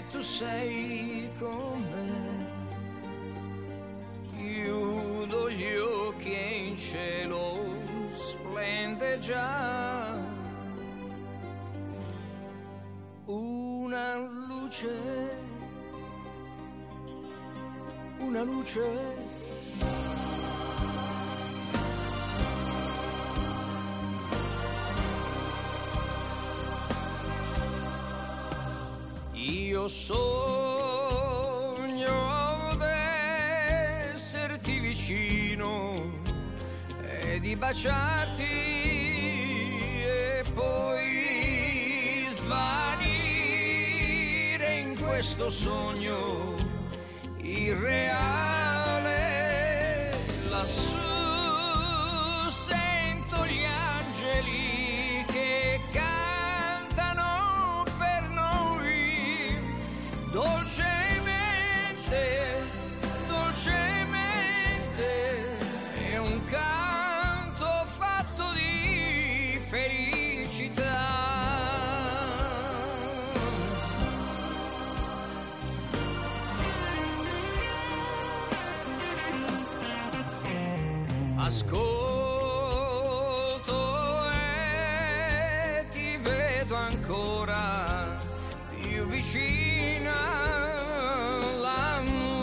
che tu sei con me. Chiudo gli occhi e in cielo splende già una luce, una luce. Io sogno d'esserti vicino e di baciarti e poi svanire in questo sogno irreale. Lassù sento gli angeli che cantano per noi dolcemente, dolcemente. È un canto fatto di felicità. Ascolto e ti vedo ancora più vicina. La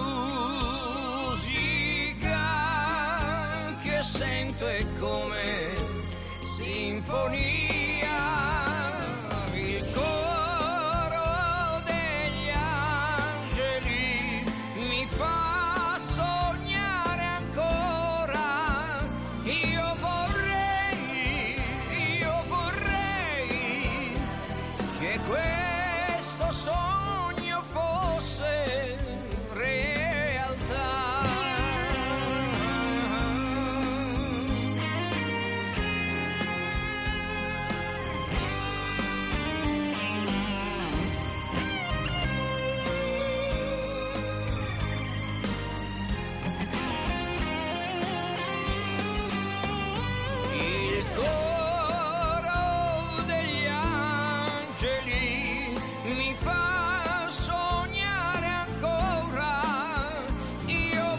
musica che sento è come sinfonia. Il coro degli angeli mi fa sognare ancora. Io vorrei che questo sogno fosse realtà. Il coro degli angeli mi fa sognare ancora. Io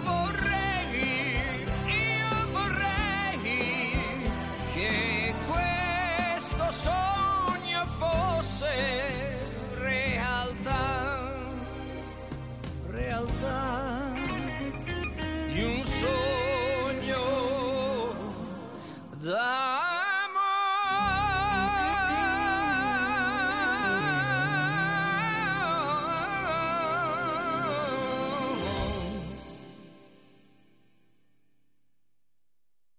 vorrei che questo sogno fosse